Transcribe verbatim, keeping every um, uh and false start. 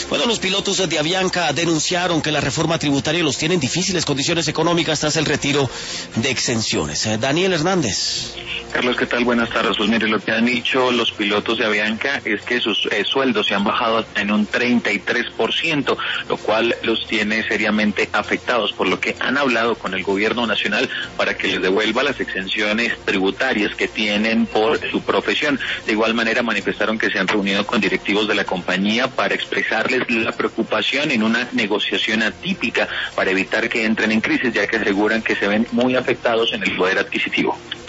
Bueno, los pilotos de Avianca denunciaron que la reforma tributaria los tiene en difíciles condiciones económicas tras el retiro de exenciones. Eh, Daniel Hernández. Carlos, ¿qué tal? Buenas tardes. Pues mire, lo que han dicho los pilotos de Avianca es que sus eh, sueldos se han bajado en un treinta y tres por ciento, lo cual los tiene seriamente afectados, por lo que han hablado con el gobierno nacional para que les devuelva las exenciones tributarias que tienen por su profesión. De igual manera manifestaron que se han reunido con directivos de la compañía para expresarles la preocupación en una negociación atípica para evitar que entren en crisis, ya que aseguran que se ven muy afectados en el poder adquisitivo.